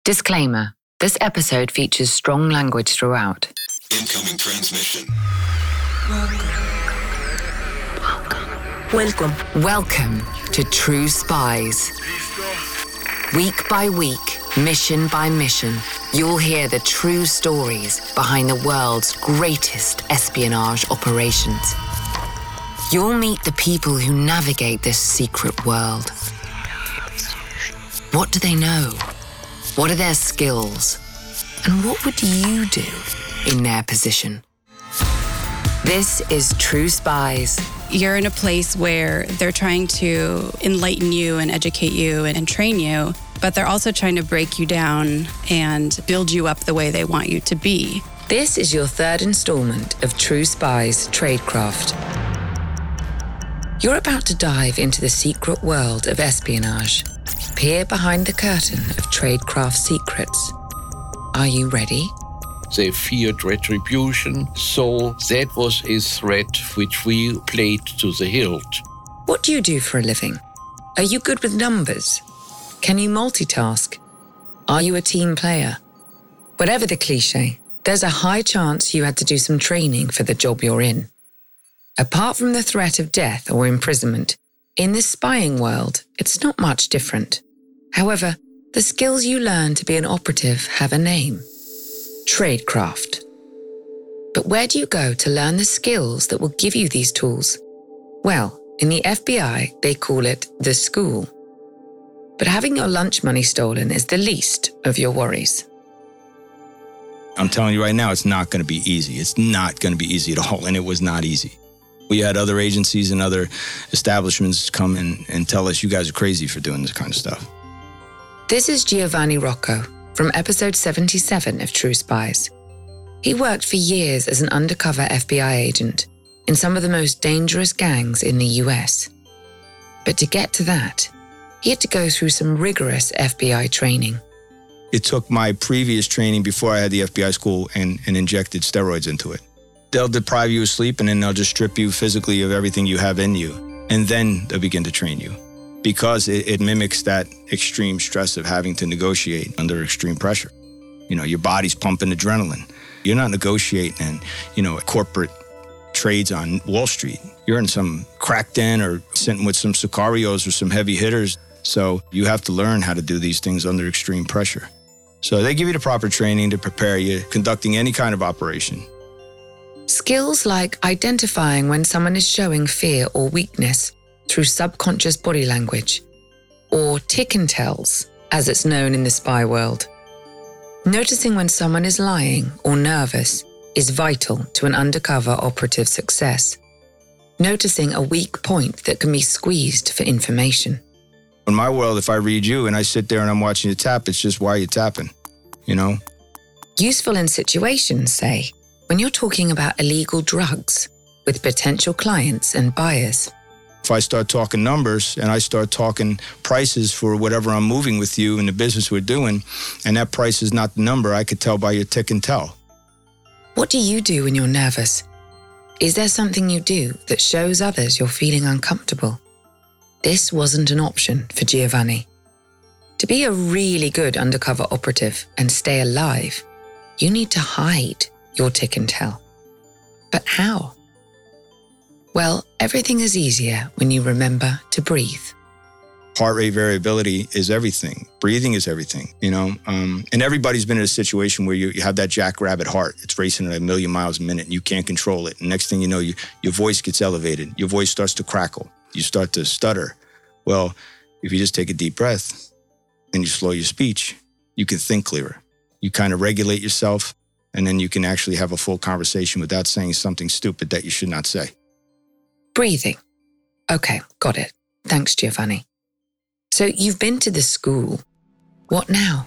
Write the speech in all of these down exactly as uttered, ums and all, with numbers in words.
Disclaimer. This episode features strong language throughout. Incoming transmission. Welcome. Welcome to True Spies. Week by week, mission by mission, you'll hear the true stories behind the world's greatest espionage operations. You'll meet the people who navigate this secret world. What do they know? What are their skills? And what would you do in their position? This is True Spies. You're in a place where they're trying to enlighten you and educate you and, and train you, but they're also trying to break you down and build you up the way they want you to be. This is your third installment of True Spies Tradecraft. You're about to dive into the secret world of espionage. Peer behind the curtain of tradecraft secrets. Are you ready? They feared retribution, so that was a threat which we played to the hilt. What do you do for a living? Are you good with numbers? Can you multitask? Are you a team player? Whatever the cliche, there's a high chance you had to do some training for the job you're in. Apart from the threat of death or imprisonment, in this spying world, it's not much different. However, the skills you learn to be an operative have a name. Tradecraft. But where do you go to learn the skills that will give you these tools? Well, in the F B I, they call it the school. But having your lunch money stolen is the least of your worries. I'm telling you right now, it's not going to be easy. It's not going to be easy at all, and it was not easy. We had other agencies and other establishments come in and tell us, you guys are crazy for doing this kind of stuff. This is Giovanni Rocco from episode seventy-seven of True Spies. He worked for years as an undercover F B I agent in some of the most dangerous gangs in the U S. But to get to that, he had to go through some rigorous F B I training. It took my previous training before I had the F B I school and, and injected steroids into it. They'll deprive you of sleep, and then they'll just strip you physically of everything you have in you. And then they'll begin to train you because it, it mimics that extreme stress of having to negotiate under extreme pressure. You know, your body's pumping adrenaline. You're not negotiating in, you know, corporate trades on Wall Street. You're in some crack den or sitting with some sicarios or some heavy hitters. So you have to learn how to do these things under extreme pressure. So they give you the proper training to prepare you, conducting any kind of operation. Skills like identifying when someone is showing fear or weakness through subconscious body language, or tick and tells, as it's known in the spy world. Noticing when someone is lying or nervous is vital to an undercover operative's success. Noticing a weak point that can be squeezed for information. In my world, if I read you and I sit there and I'm watching you tap, it's just, why are you tapping? You know? Useful in situations, say, when you're talking about illegal drugs with potential clients and buyers. If I start talking numbers and I start talking prices for whatever I'm moving with you in the business we're doing, and that price is not the number, I could tell by your tick and tell. What do you do when you're nervous? Is there something you do that shows others you're feeling uncomfortable? This wasn't an option for Giovanni. To be a really good undercover operative and stay alive, you need to hide your tick and tell. But how? Well, everything is easier when you remember to breathe. Heart rate variability is everything. Breathing is everything, you know? Um, and everybody's been in a situation where you, you have that jackrabbit heart. It's racing at a million miles a minute and you can't control it. And next thing you know, you, your voice gets elevated. Your voice starts to crackle. You start to stutter. Well, if you just take a deep breath and you slow your speech, you can think clearer. You kind of regulate yourself, and then you can actually have a full conversation without saying something stupid that you should not say. Breathing. Okay, got it. Thanks, Giovanni. So you've been to the school. What now?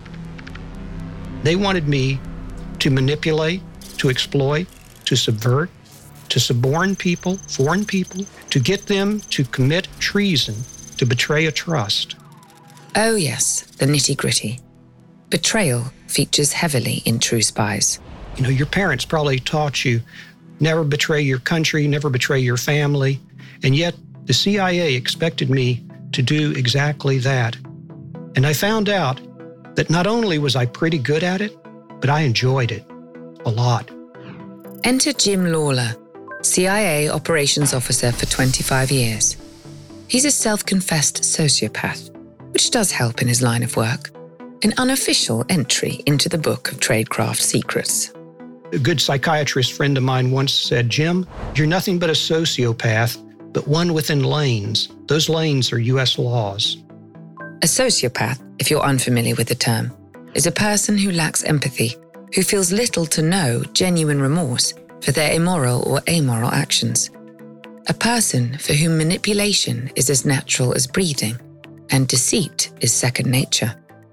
They wanted me to manipulate, to exploit, to subvert, to suborn people, foreign people, to get them to commit treason, to betray a trust. Oh yes, the nitty-gritty. Betrayal features heavily in True Spies. You know, your parents probably taught you, never betray your country, never betray your family, and yet the C I A expected me to do exactly that. And I found out that not only was I pretty good at it, but I enjoyed it a lot. Enter Jim Lawler, C I A operations officer for twenty-five years. He's a self-confessed sociopath, which does help in his line of work. An unofficial entry into the book of tradecraft secrets. A good psychiatrist friend of mine once said, Jim, you're nothing but a sociopath, but one within lanes. Those lanes are U S laws. A sociopath, if you're unfamiliar with the term, is a person who lacks empathy, who feels little to no genuine remorse for their immoral or amoral actions. A person for whom manipulation is as natural as breathing, and deceit is second nature.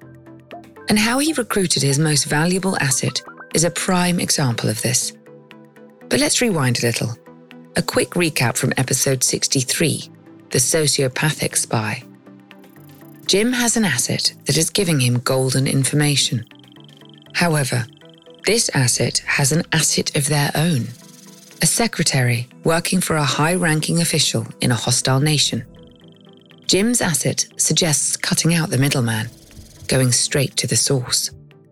And how he recruited his most valuable asset is a prime example of this. But let's rewind a little. A quick recap from episode sixty-three, The Sociopathic Spy. Jim has an asset that is giving him golden information. However, this asset has an asset of their own. A secretary working for a high-ranking official in a hostile nation. Jim's asset suggests cutting out the middleman, going straight to the source.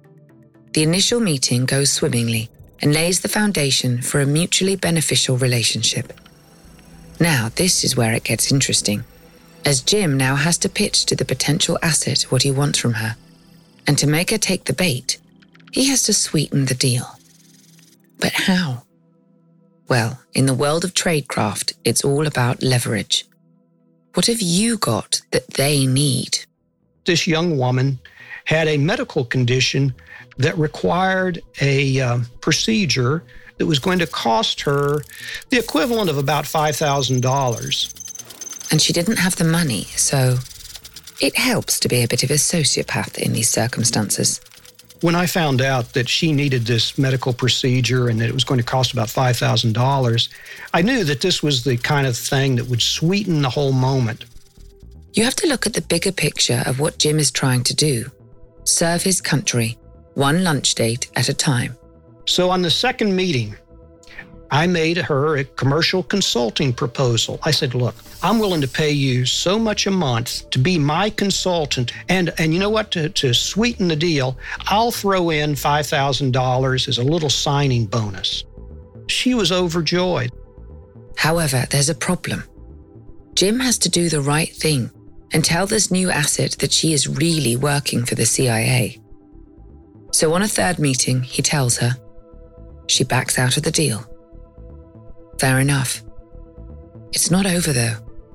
The initial meeting goes swimmingly and lays the foundation for a mutually beneficial relationship. Now, this is where it gets interesting, as Jim now has to pitch to the potential asset what he wants from her. And to make her take the bait, he has to sweeten the deal. But how? Well, in the world of tradecraft, it's all about leverage. What have you got that they need? This young woman had a medical condition that required a uh, procedure that was going to cost her the equivalent of about five thousand dollars. And she didn't have the money, so it helps to be a bit of a sociopath in these circumstances. When I found out that she needed this medical procedure and that it was going to cost about five thousand dollars, I knew that this was the kind of thing that would sweeten the whole moment. You have to look at the bigger picture of what Jim is trying to do. Serve his country, one lunch date at a time. So on the second meeting, I made her a commercial consulting proposal. I said, look, I'm willing to pay you so much a month to be my consultant. And, and you know what? To, to sweeten the deal, I'll throw in five thousand dollars as a little signing bonus. She was overjoyed. However, there's a problem. Jim has to do the right thing and tell this new asset that she is really working for the C I A. So on a third meeting, he tells her. She backs out of the deal. Fair enough. It's not over though.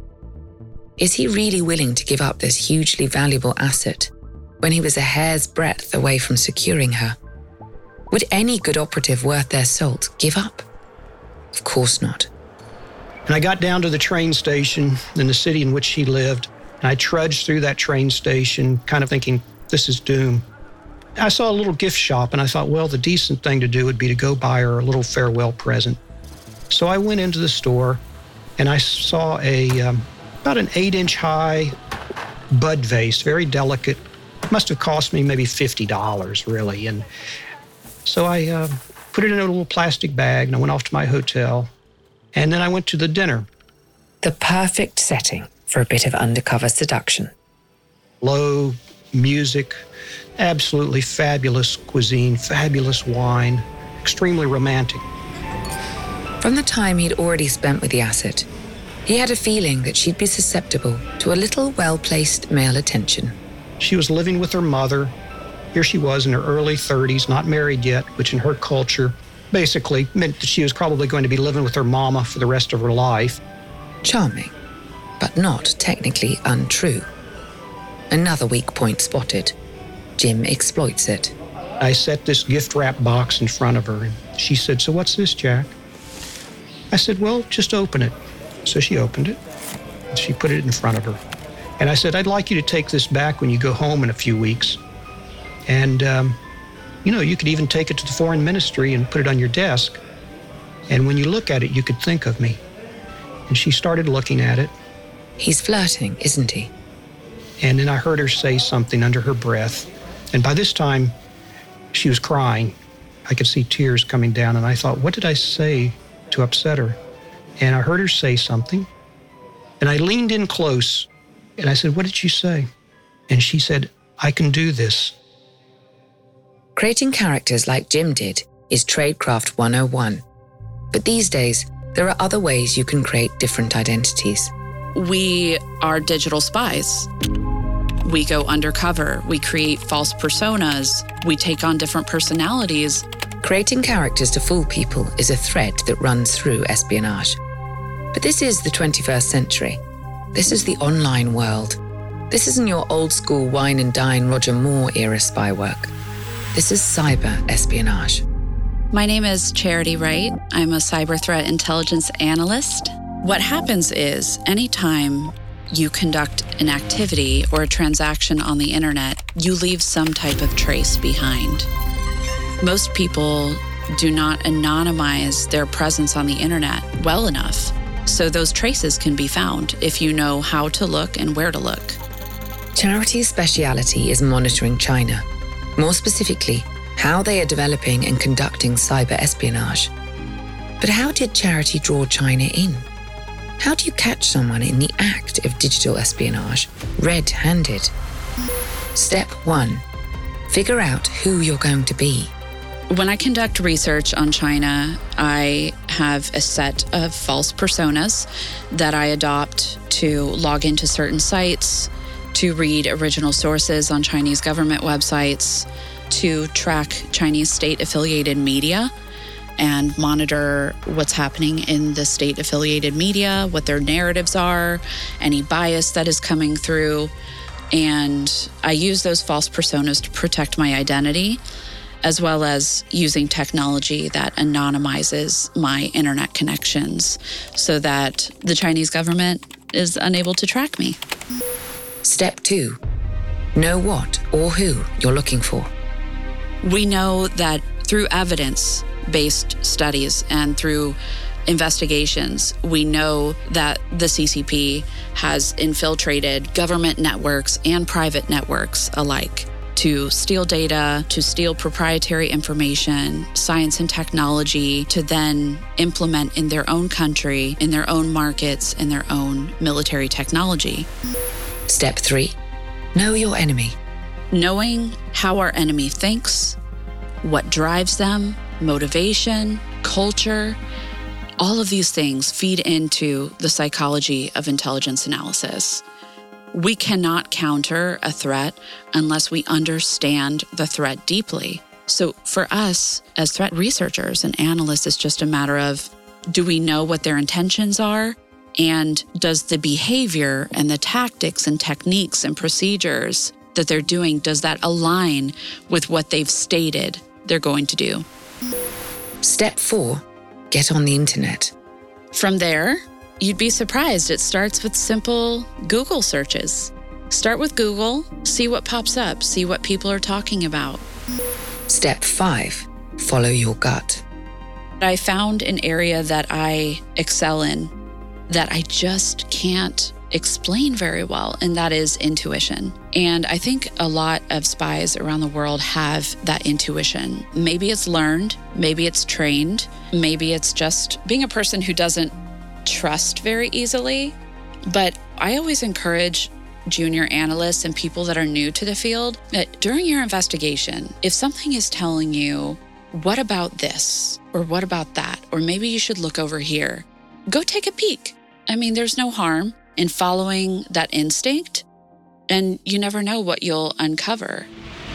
Is he really willing to give up this hugely valuable asset when he was a hair's breadth away from securing her? Would any good operative worth their salt give up? Of course not. And I got down to the train station in the city in which she lived, and I trudged through that train station, kind of thinking, this is doom. I saw a little gift shop, and I thought, well, the decent thing to do would be to go buy her a little farewell present. So I went into the store, and I saw a um, about an eight-inch high bud vase, very delicate. Must have cost me maybe fifty dollars, really. And so I uh, put it in a little plastic bag, and I went off to my hotel. And then I went to the dinner. The perfect setting for a bit of undercover seduction. Low music, absolutely fabulous cuisine, fabulous wine, extremely romantic. From the time he'd already spent with the asset, he had a feeling that she'd be susceptible to a little well-placed male attention. She was living with her mother. Here she was in her early thirties, not married yet, which in her culture basically meant that she was probably going to be living with her mama for the rest of her life. Charming, but not technically untrue. Another weak point spotted. Jim exploits it. I set this gift wrap box in front of her, and she said, so what's this, Jack? I said, well, just open it. So she opened it. She put it in front of her. And I said, I'd like you to take this back when you go home in a few weeks. And, um, you know, you could even take it to the foreign ministry and put it on your desk. And when you look at it, you could think of me. And she started looking at it. He's flirting, isn't he? And then I heard her say something under her breath. And by this time, she was crying. I could see tears coming down. And I thought, what did I say to upset her? And I heard her say something. And I leaned in close. And I said, what did she say? And she said, I can do this. Creating characters like Jim did is Tradecraft one oh one. But these days, there are other ways you can create different identities. We are digital spies. We go undercover. We create false personas. We take on different personalities. Creating characters to fool people is a thread that runs through espionage. But this is the twenty-first century. This is the online world. This isn't your old school wine and dine Roger Moore era spy work. This is cyber espionage. My name is Charity Wright. I'm a cyber threat intelligence analyst. What happens is anytime you conduct an activity or a transaction on the internet, you leave some type of trace behind. Most people do not anonymize their presence on the internet well enough, so those traces can be found if you know how to look and where to look. Charity's speciality is monitoring China. More specifically, how they are developing and conducting cyber espionage. But how did Charity draw China in? How do you catch someone in the act of digital espionage, red-handed? Step one, figure out who you're going to be. When I conduct research on China, I have a set of false personas that I adopt to log into certain sites, to read original sources on Chinese government websites, to track Chinese state-affiliated media and monitor what's happening in the state-affiliated media, what their narratives are, any bias that is coming through. And I use those false personas to protect my identity, as well as using technology that anonymizes my internet connections so that the Chinese government is unable to track me. Step two, know what or who you're looking for. We know that through evidence-based studies and through investigations, we know that the C C P has infiltrated government networks and private networks alike to steal data, to steal proprietary information, science and technology, to then implement in their own country, in their own markets, in their own military technology. Step three, know your enemy. Knowing how our enemy thinks, what drives them, motivation, culture, all of these things feed into the psychology of intelligence analysis. We cannot counter a threat unless we understand the threat deeply. So for us as threat researchers and analysts, it's just a matter of, do we know what their intentions are? And does the behavior and the tactics and techniques and procedures that they're doing, does that align with what they've stated they're going to do? Step four, get on the internet. From there, you'd be surprised. It starts with simple Google searches. Start with Google, see what pops up, see what people are talking about. Step five, follow your gut. I found an area that I excel in that I just can't explain very well, and that is intuition. And I think a lot of spies around the world have that intuition. Maybe it's learned, maybe it's trained, maybe it's just being a person who doesn't trust very easily. But I always encourage junior analysts and people that are new to the field that during your investigation, if something is telling you, what about this? Or what about that? Or maybe you should look over here. Go take a peek. I mean, there's no harm in following that instinct, and you never know what you'll uncover.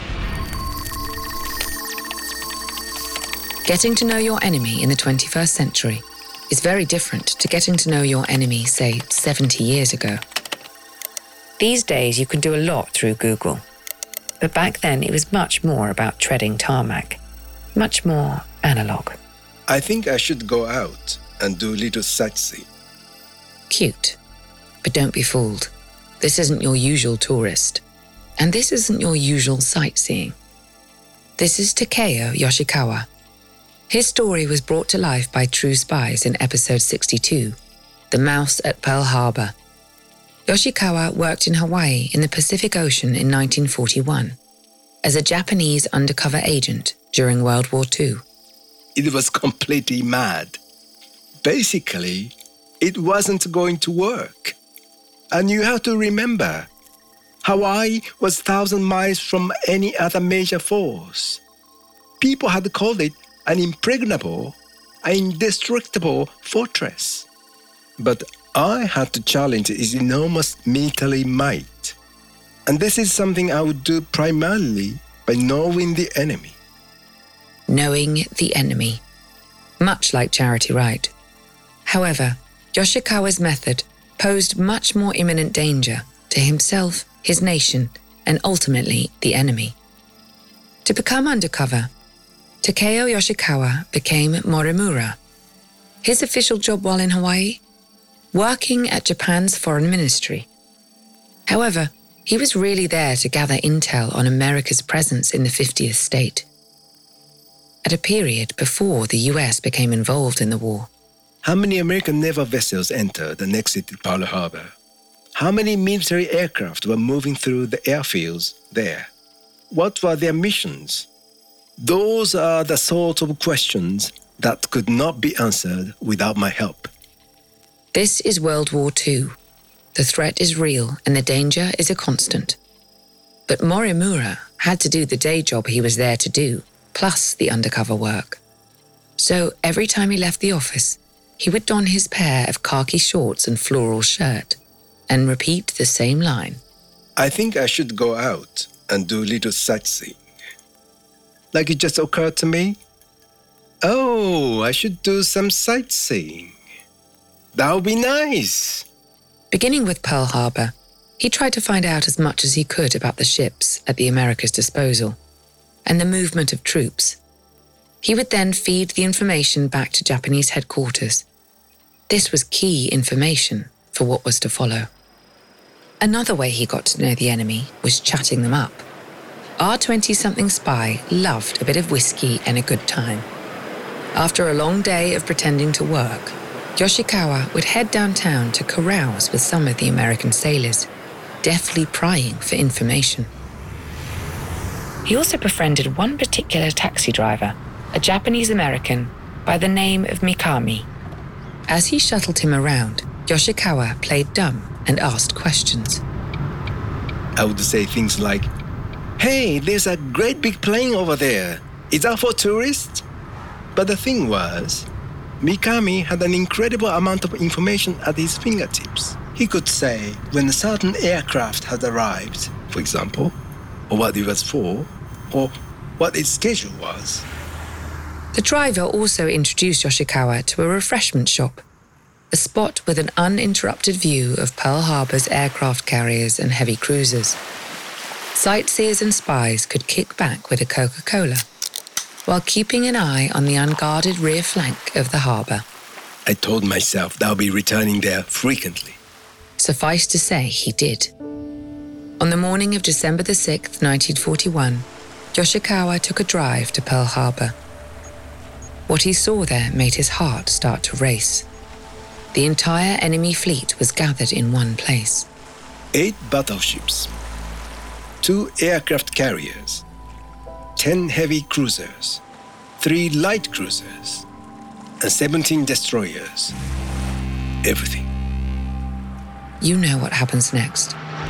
Getting to know your enemy in the twenty-first century is very different to getting to know your enemy, say, seventy years ago. These days, you can do a lot through Google. But back then, it was much more about treading tarmac, much more analog. I think I should go out and do a little sightseeing. Cute. But don't be fooled. This isn't your usual tourist. And this isn't your usual sightseeing. This is Takeo Yoshikawa. His story was brought to life by true spies in episode sixty-two, The Mouse at Pearl Harbor. Yoshikawa worked in Hawaii in the Pacific Ocean in nineteen forty-one as a Japanese undercover agent during World War Two. It was completely mad. Basically, it wasn't going to work. And you have to remember, Hawaii was a thousand miles from any other major force. People had called it an impregnable, an indestructible fortress. But I had to challenge its enormous military might. And this is something I would do primarily by knowing the enemy. Knowing the enemy. Much like Charity Wright. However, Yoshikawa's method posed much more imminent danger to himself, his nation, and ultimately the enemy. To become undercover, Takeo Yoshikawa became Morimura. His official job while in Hawaii? Working at Japan's foreign ministry. However, he was really there to gather intel on America's presence in the fiftieth state. At a period before the U S became involved in the war. How many American naval vessels entered and exited Pearl Harbor? How many military aircraft were moving through the airfields there? What were their missions? Those are the sort of questions that could not be answered without my help. This is World War Two. The threat is real and the danger is a constant. But Morimura had to do the day job he was there to do, plus the undercover work. So every time he left the office, he would don his pair of khaki shorts and floral shirt and repeat the same line. I think I should go out and do a little sightseeing. Like it just occurred to me, oh, I should do some sightseeing. That would be nice. Beginning with Pearl Harbor, he tried to find out as much as he could about the ships at the America's disposal and the movement of troops. He would then feed the information back to Japanese headquarters. This was key information for what was to follow. Another way he got to know the enemy was chatting them up. Our twenty-something spy loved a bit of whiskey and a good time. After a long day of pretending to work, Yoshikawa would head downtown to carouse with some of the American sailors, deftly prying for information. He also befriended one particular taxi driver, a Japanese-American by the name of Mikami. As he shuttled him around, Yoshikawa played dumb and asked questions. I would say things like, hey, there's a great big plane over there. Is that for tourists? But the thing was, Mikami had an incredible amount of information at his fingertips. He could say when a certain aircraft had arrived, for example, or what it was for, or what its schedule was. The driver also introduced Yoshikawa to a refreshment shop, a spot with an uninterrupted view of Pearl Harbor's aircraft carriers and heavy cruisers. Sightseers and spies could kick back with a Coca-Cola, while keeping an eye on the unguarded rear flank of the harbor. I told myself that I'll be returning there frequently. Suffice to say, he did. On the morning of December the sixth, nineteen forty-one, Yoshikawa took a drive to Pearl Harbor. What he saw there made his heart start to race. The entire enemy fleet was gathered in one place. Eight battleships, two aircraft carriers, ten heavy cruisers, three light cruisers, and seventeen destroyers. Everything. You know what happens next.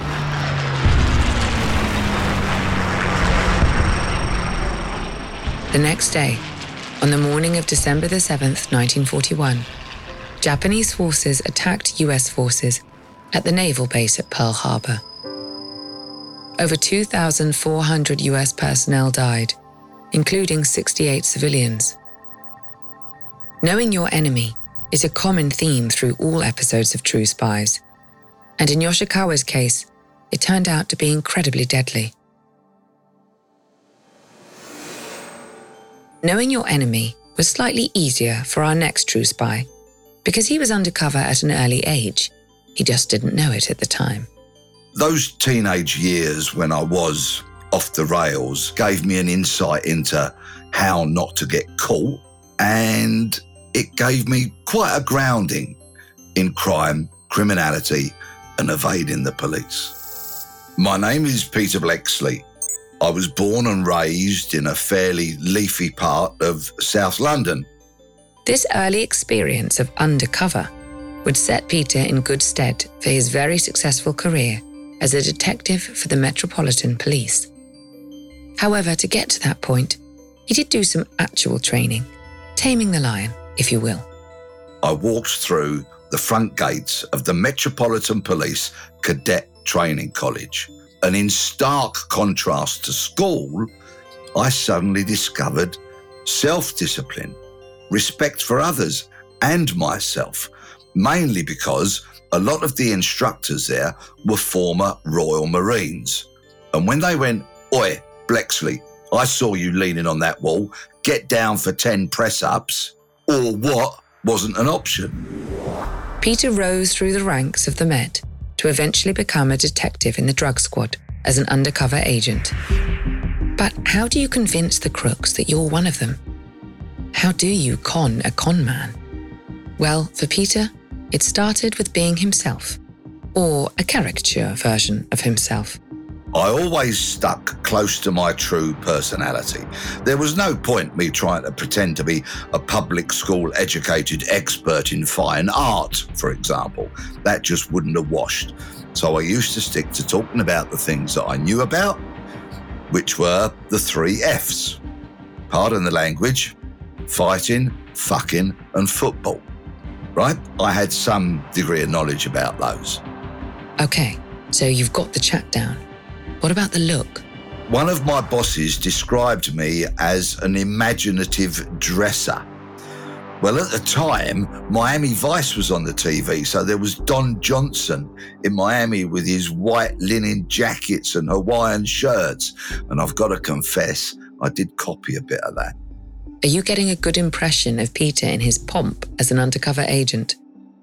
The next day, on the morning of December the seventh, nineteen forty-one, Japanese forces attacked U S forces at the naval base at Pearl Harbor. Over two thousand four hundred U S personnel died, including sixty-eight civilians. Knowing your enemy is a common theme through all episodes of True Spies, and in Yoshikawa's case, it turned out to be incredibly deadly. Knowing your enemy was slightly easier for our next true spy, because he was undercover at an early age. He just didn't know it at the time. Those teenage years when I was off the rails gave me an insight into how not to get caught, and it gave me quite a grounding in crime, criminality, and evading the police. My name is Peter Bleksley. I was born and raised in a fairly leafy part of South London. This early experience of undercover would set Peter in good stead for his very successful career as a detective for the Metropolitan Police. However, to get to that point, he did do some actual training, taming the lion, if you will. I walked through the front gates of the Metropolitan Police Cadet Training College, and in stark contrast to school, I suddenly discovered self-discipline, respect for others and myself, mainly because a lot of the instructors there were former Royal Marines. And when they went, "Oi, Blexley, I saw you leaning on that wall, get down for ten press-ups," or what wasn't an option. Peter rose through the ranks of the Met to eventually become a detective in the drug squad as an undercover agent. But how do you convince the crooks that you're one of them? How do you con a con man? Well, for Peter, it started with being himself, or a caricature version of himself. I always stuck close to my true personality. There was no point me trying to pretend to be a public school educated expert in fine art, for example. That just wouldn't have washed. So I used to stick to talking about the things that I knew about, which were the three F's. Pardon the language: fighting, fucking, and football. Right? I had some degree of knowledge about those. Okay, so you've got the chat down. What about the look? One of my bosses described me as an imaginative dresser. Well, at the time, Miami Vice was on the T V, so there was Don Johnson in Miami with his white linen jackets and Hawaiian shirts. And I've got to confess, I did copy a bit of that. Are you getting a good impression of Peter in his pomp as an undercover agent?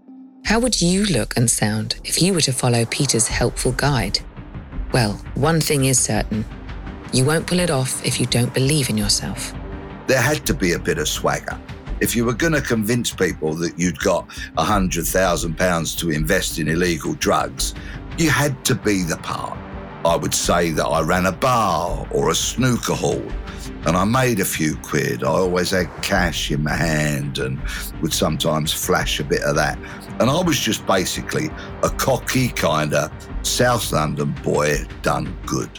How would you look and sound if you were to follow Peter's helpful guide? Well, one thing is certain. You won't pull it off if you don't believe in yourself. There had to be a bit of swagger. If you were going to convince people that you'd got one hundred thousand pounds to invest in illegal drugs, you had to be the part. I would say that I ran a bar or a snooker hall, and I made a few quid. I always had cash in my hand and would sometimes flash a bit of that. And I was just basically a cocky kind of South London boy done good.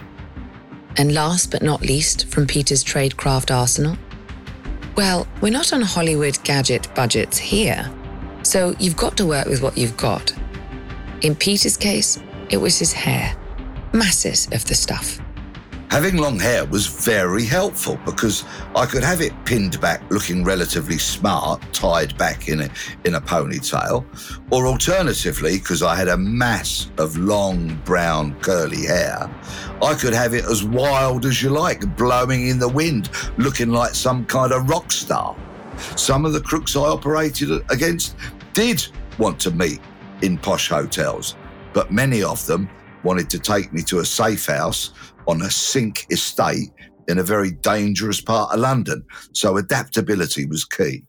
And last but not least, from Peter's tradecraft arsenal? Well, we're not on Hollywood gadget budgets here, so you've got to work with what you've got. In Peter's case, it was his hair. Masses of the stuff. Having long hair was very helpful because I could have it pinned back looking relatively smart, tied back in a, in a ponytail, or alternatively, because I had a mass of long brown curly hair, I could have it as wild as you like, blowing in the wind, looking like some kind of rock star. Some of the crooks I operated against did want to meet in posh hotels, but many of them wanted to take me to a safe house on a sink estate in a very dangerous part of London. So adaptability was key.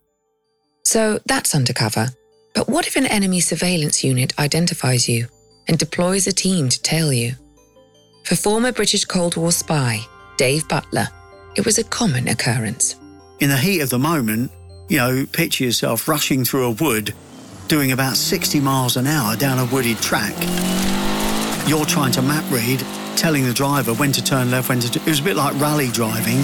So that's undercover. But what if an enemy surveillance unit identifies you and deploys a team to tail you? For former British Cold War spy Dave Butler, it was a common occurrence. In the heat of the moment, you know, picture yourself rushing through a wood, doing about sixty miles an hour down a wooded track. You're trying to map read, telling the driver when to turn left, when to... It was a bit like rally driving.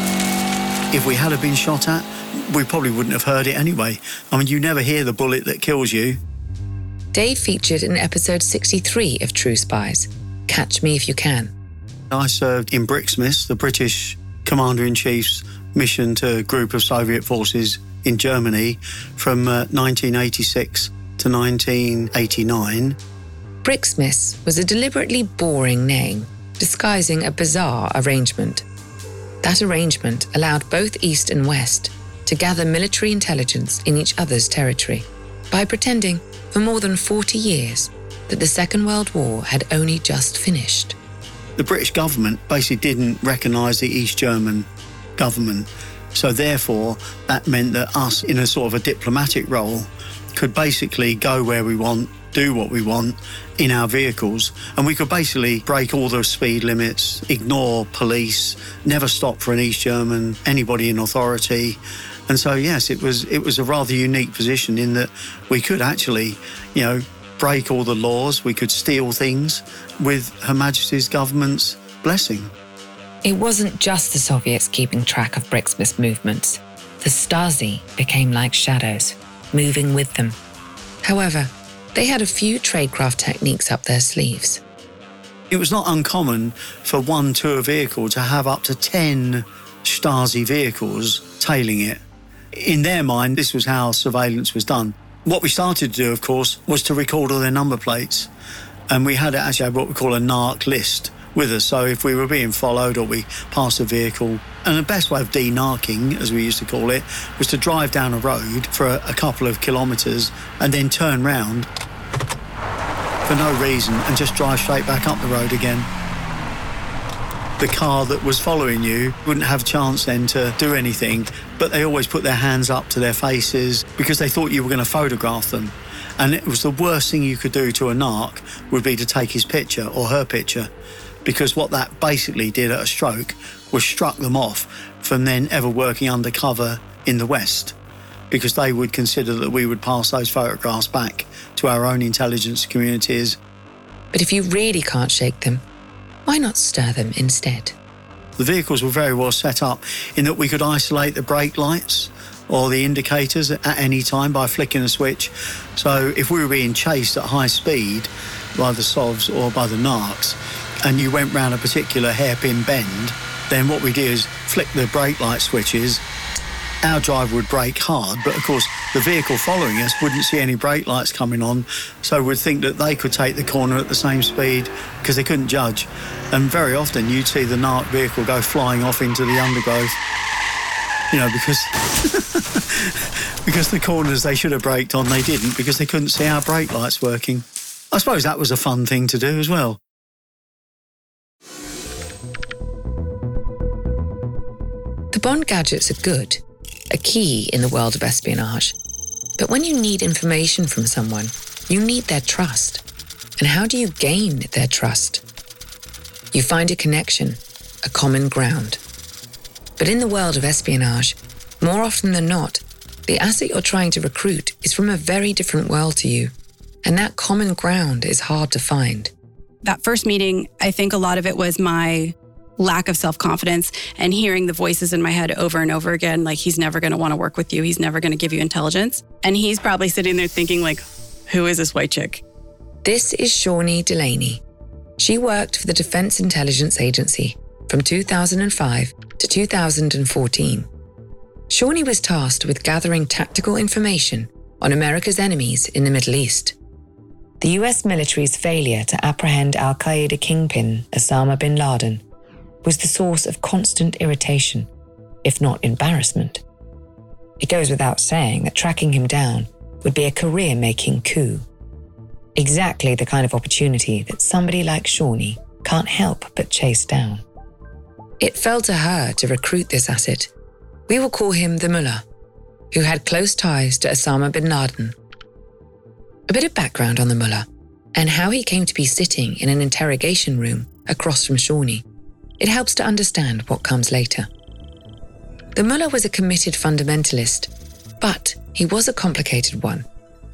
If we had have been shot at, we probably wouldn't have heard it anyway. I mean, you never hear the bullet that kills you. Dave featured in episode sixty-three of True Spies, Catch Me If You Can. I served in Brixmis, the British Commander-in-Chief's mission to a group of Soviet forces in Germany from uh, nineteen eighty-six to nineteen eighty-nine. Brixmis was a deliberately boring name, disguising a bizarre arrangement. That arrangement allowed both East and West to gather military intelligence in each other's territory by pretending for more than forty years that the Second World War had only just finished. The British government basically didn't recognise the East German government, so therefore that meant that us, in a sort of a diplomatic role, could basically go where we want, do what we want in our vehicles, and we could basically break all the speed limits, ignore police, never stop for an East German, anybody in authority. And so, yes, it was it was a rather unique position in that we could actually, you know, break all the laws, we could steal things with Her Majesty's government's blessing. It wasn't just the Soviets keeping track of Brixmis movements. The Stasi became like shadows, moving with them. However, they had a few tradecraft techniques up their sleeves. It was not uncommon for one tour vehicle to have up to ten Stasi vehicles tailing it. In their mind, this was how surveillance was done. What we started to do, of course, was to record all their number plates. And we had actually had what we call a narc list with us. So if we were being followed or we passed a vehicle, and the best way of de-narking, as we used to call it, was to drive down a road for a, a couple of kilometres and then turn round for no reason and just drive straight back up the road again. The car that was following you wouldn't have a chance then to do anything, but they always put their hands up to their faces because they thought you were going to photograph them. And it was the worst thing you could do to a narc would be to take his picture or her picture, because what that basically did at a stroke was struck them off from then ever working undercover in the West, because they would consider that we would pass those photographs back to our own intelligence communities. But if you really can't shake them, why not stir them instead? The vehicles were very well set up in that we could isolate the brake lights or the indicators at any time by flicking a switch. So if we were being chased at high speed by the Sovs or by the narcs, and you went round a particular hairpin bend, then what we did is flick the brake light switches. Our driver would brake hard, but of course the vehicle following us wouldn't see any brake lights coming on, so would think that they could take the corner at the same speed because they couldn't judge. And very often you'd see the narc vehicle go flying off into the undergrowth, you know, because because the corners they should have braked on, they didn't, because they couldn't see our brake lights working. I suppose that was a fun thing to do as well. The Bond gadgets are good, a key in the world of espionage. But when you need information from someone, you need their trust. And how do you gain their trust? You find a connection, a common ground. But in the world of espionage, more often than not, the asset you're trying to recruit is from a very different world to you. And that common ground is hard to find. That first meeting, I think a lot of it was my lack of self-confidence and hearing the voices in my head over and over again, like, he's never going to want to work with you. He's never going to give you intelligence. And he's probably sitting there thinking, like, who is this white chick? This is Shawnee Delaney. She worked for the Defense Intelligence Agency from two thousand five to two thousand fourteen. Shawnee was tasked with gathering tactical information on America's enemies in the Middle East. The U S military's failure to apprehend al-Qaeda kingpin Osama bin Laden was the source of constant irritation, if not embarrassment. It goes without saying that tracking him down would be a career-making coup. Exactly the kind of opportunity that somebody like Shawnee can't help but chase down. It fell to her to recruit this asset. We will call him the Mullah, who had close ties to Osama bin Laden. A bit of background on the Mullah and how he came to be sitting in an interrogation room across from Shawnee. It helps to understand what comes later. The Mullah was a committed fundamentalist, but he was a complicated one.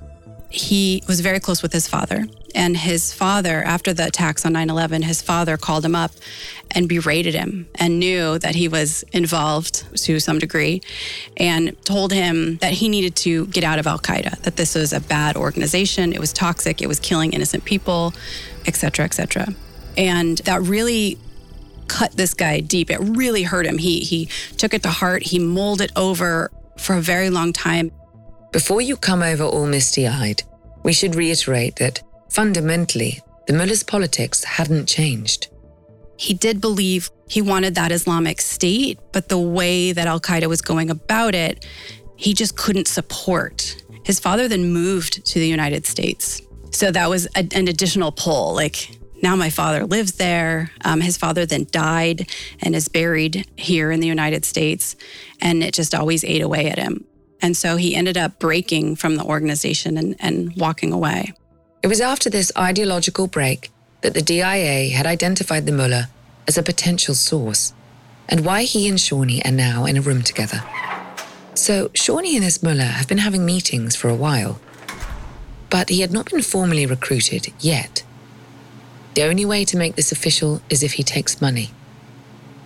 He was very close with his father. And his father, after the attacks on nine eleven, his father called him up and berated him and knew that he was involved to some degree and told him that he needed to get out of al-Qaeda, that this was a bad organization, it was toxic, it was killing innocent people, et cetera, et cetera. And that really cut this guy deep. It really hurt him. He he took it to heart. He mulled it over for a very long time. Before you come over all misty-eyed, we should reiterate that, fundamentally, the Mullah's politics hadn't changed. He did believe he wanted that Islamic State, but the way that al-Qaeda was going about it, he just couldn't support. His father then moved to the United States. So that was a, an additional pull, like, now my father lives there. Um, his father then died and is buried here in the United States. And it just always ate away at him. And so he ended up breaking from the organization and, and walking away. It was after this ideological break that the D I A had identified the Mullah as a potential source, and why he and Shawnee are now in a room together. So Shawnee and this Mullah have been having meetings for a while, but he had not been formally recruited yet. The only way to make this official is if he takes money.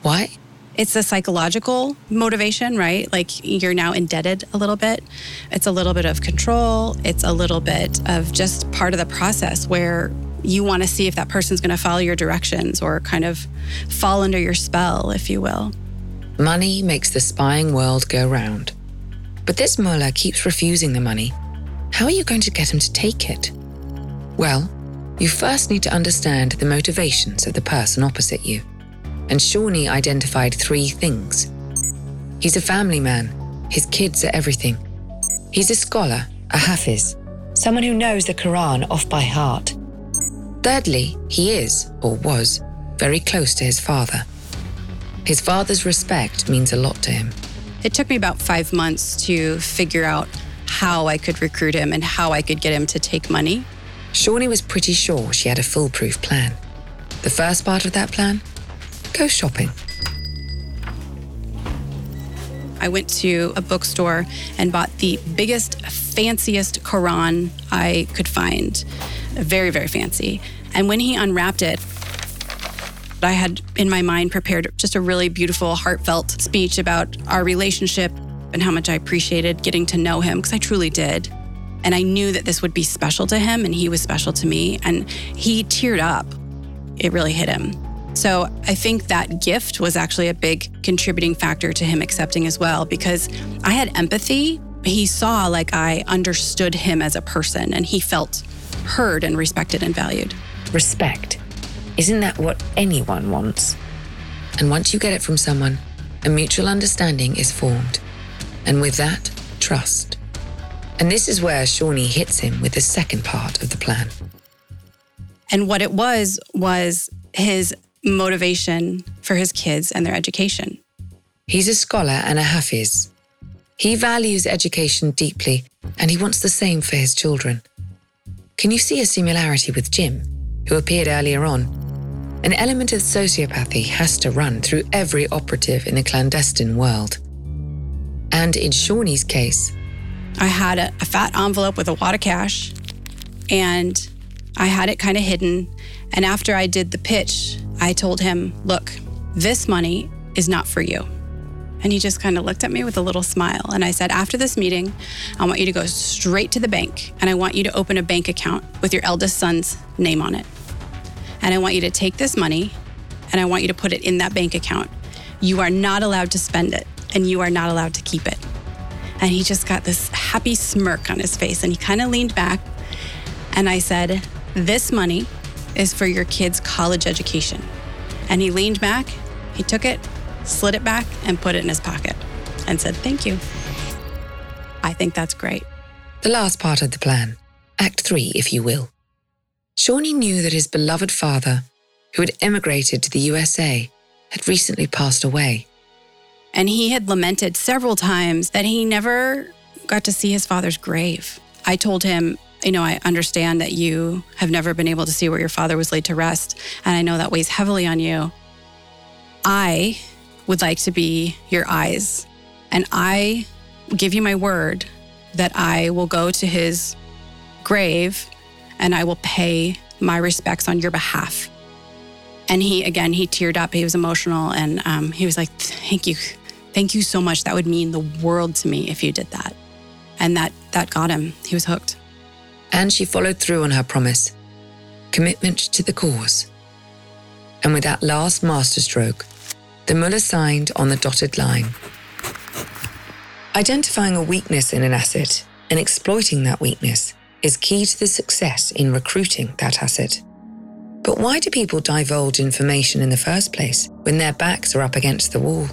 Why? It's a psychological motivation, right? Like you're now indebted a little bit. It's a little bit of control. It's a little bit of just part of the process where you want to see if that person's going to follow your directions or kind of fall under your spell, if you will. Money makes the spying world go round. But this mullah keeps refusing the money. How are you going to get him to take it? Well, you first need to understand the motivations of the person opposite you. And Shawnee identified three things. He's a family man. His kids are everything. He's a scholar, a hafiz, someone who knows the Quran off by heart. Thirdly, he is, or was, very close to his father. His father's respect means a lot to him. It took me about five months to figure out how I could recruit him and how I could get him to take money. Shawnee was pretty sure she had a foolproof plan. The first part of that plan? Go shopping. I went to a bookstore and bought the biggest, fanciest Quran I could find. Very, very fancy. And when he unwrapped it, I had in my mind prepared just a really beautiful, heartfelt speech about our relationship and how much I appreciated getting to know him, because I truly did. And I knew that this would be special to him and he was special to me. And he teared up. It really hit him. So I think that gift was actually a big contributing factor to him accepting as well, because I had empathy. He saw like I understood him as a person and he felt heard and respected and valued. Respect. Isn't that what anyone wants? And once you get it from someone, a mutual understanding is formed. And with that, trust. And this is where Shawnee hits him with the second part of the plan. And what it was, was his motivation for his kids and their education. He's a scholar and a hafiz. He values education deeply, and he wants the same for his children. Can you see a similarity with Jim, who appeared earlier on? An element of sociopathy has to run through every operative in the clandestine world. And in Shawnee's case, I had a, a fat envelope with a wad of cash, and I had it kind of hidden. And after I did the pitch, I told him, look, this money is not for you. And he just kind of looked at me with a little smile. And I said, after this meeting, I want you to go straight to the bank, and I want you to open a bank account with your eldest son's name on it. And I want you to take this money, and I want you to put it in that bank account. You are not allowed to spend it, and you are not allowed to keep it. And he just got this happy smirk on his face, and he kind of leaned back. And I said, this money is for your kid's college education. And he leaned back, he took it, slid it back, and put it in his pocket and said, thank you. I think that's great. The last part of the plan, Act Three, if you will. Shawnee knew that his beloved father, who had emigrated to the U S A, had recently passed away. And he had lamented several times that he never got to see his father's grave. I told him, you know, I understand that you have never been able to see where your father was laid to rest, and I know that weighs heavily on you. I would like to be your eyes, and I give you my word that I will go to his grave and I will pay my respects on your behalf. And he, again, he teared up. He was emotional, and um, he was like, thank you. Thank you so much. That would mean the world to me if you did that. And that that got him. He was hooked. And she followed through on her promise, commitment to the cause. And with that last masterstroke, the mullah signed on the dotted line. Identifying a weakness in an asset and exploiting that weakness is key to the success in recruiting that asset. But why do people divulge information in the first place when their backs are up against the wall?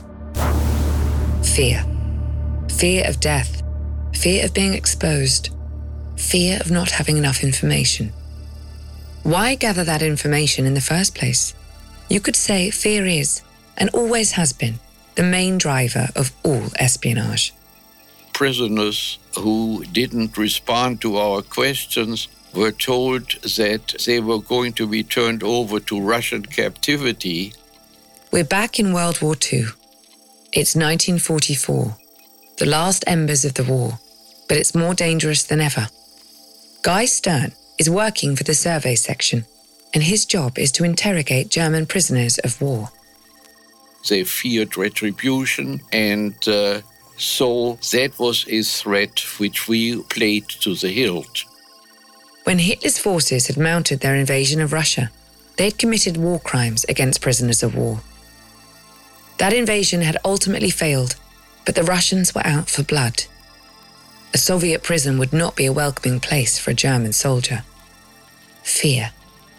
Fear. Fear of death. Fear of being exposed. Fear of not having enough information. Why gather that information in the first place? You could say fear is, and always has been, the main driver of all espionage. Prisoners who didn't respond to our questions were told that they were going to be turned over to Russian captivity. We're back in World War Two. It's nineteen forty-four, the last embers of the war, but it's more dangerous than ever. Guy Stern is working for the survey section, and his job is to interrogate German prisoners of war. They feared retribution, and uh, so that was a threat which we played to the hilt. When Hitler's forces had mounted their invasion of Russia, they'd committed war crimes against prisoners of war. That invasion had ultimately failed, but the Russians were out for blood. A Soviet prison would not be a welcoming place for a German soldier. Fear.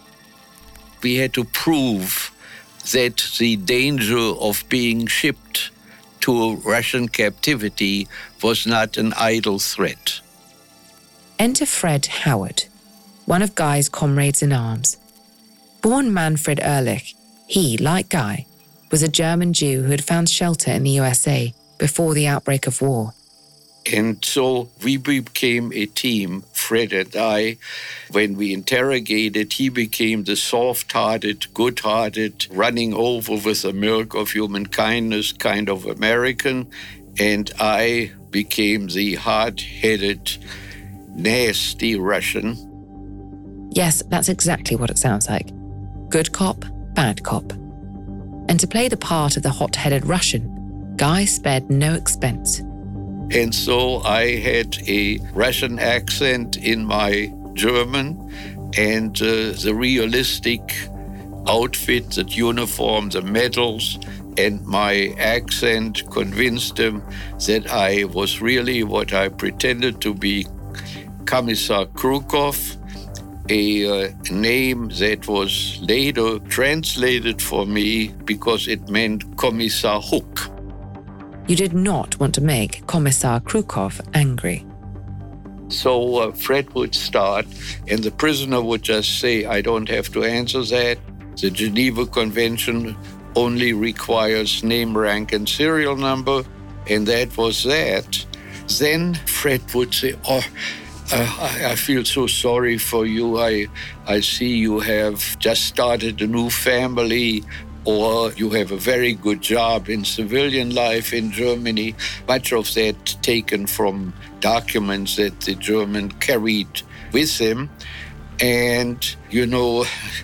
We had to prove that the danger of being shipped to Russian captivity was not an idle threat. Enter Fred Howard, one of Guy's comrades in arms. Born Manfred Ehrlich, he, like Guy, was a German Jew who had found shelter in the U S A before the outbreak of war. And so we became a team, Fred and I. When we interrogated, he became the soft-hearted, good-hearted, running over with the milk of human kindness kind of American. And I became the hard-headed, nasty Russian. Yes, that's exactly what it sounds like. Good cop, bad cop. And to play the part of the hot-headed Russian, Guy spared no expense. And so I had a Russian accent in my German, and uh, the realistic outfit, the uniform, the medals, and my accent convinced them that I was really what I pretended to be, Commissar Krukov, a uh, name that was later translated for me because it meant Commissar Hook. You did not want to make Commissar Krukov angry. So uh, Fred would start, and the prisoner would just say, I don't have to answer that. The Geneva Convention only requires name, rank, and serial number, and that was that. Then Fred would say, oh, uh, I, I feel so sorry for you. I, I see you have just started a new family, or you have a very good job in civilian life in Germany, much of that taken from documents that the German carried with him. And, you know,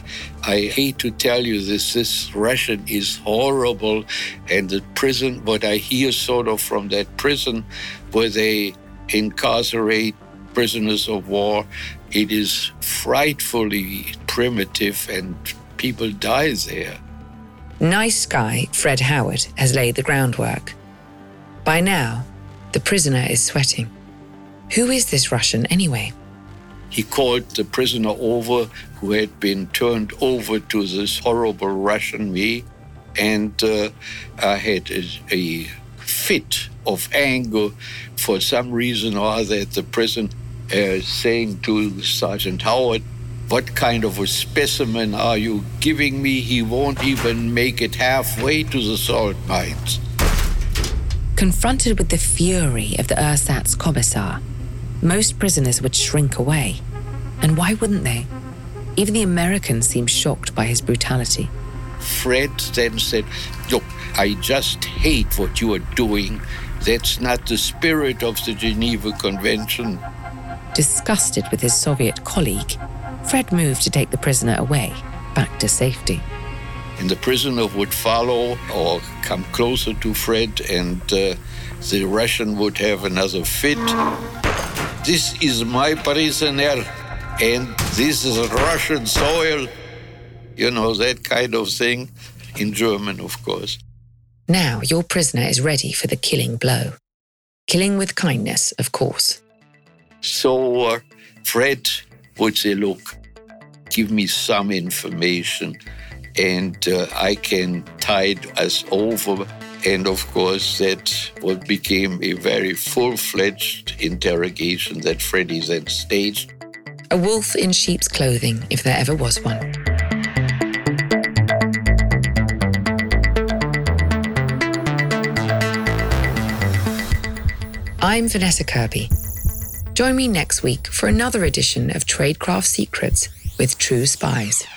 I hate to tell you this, this Russian is horrible. And the prison, what I hear sort of from that prison where they incarcerate prisoners of war, it is frightfully primitive and people die there. Nice guy Fred Howard has laid the groundwork. By now, the prisoner is sweating. Who is this Russian anyway? He called the prisoner over who had been turned over to this horrible Russian me, and uh, I had a, a fit of anger for some reason or other at the prison, uh, saying to Sergeant Howard, what kind of a specimen are you giving me? He won't even make it halfway to the salt mines. Confronted with the fury of the ersatz commissar, most prisoners would shrink away. And why wouldn't they? Even the Americans seemed shocked by his brutality. Fred then said, look, I just hate what you are doing. That's not the spirit of the Geneva Convention. Disgusted with his Soviet colleague, Fred moved to take the prisoner away, back to safety. And the prisoner would follow or come closer to Fred, and uh, the Russian would have another fit. This is my prisoner, and this is Russian soil. You know, that kind of thing, in German, of course. Now your prisoner is ready for the killing blow. Killing with kindness, of course. So uh, Fred would say, look, give me some information and uh, I can tide us over. And of course, that what became a very full-fledged interrogation that Freddy then staged. A wolf in sheep's clothing, if there ever was one. I'm Vanessa Kirby. Join me next week for another edition of Tradecraft Secrets with True Spies.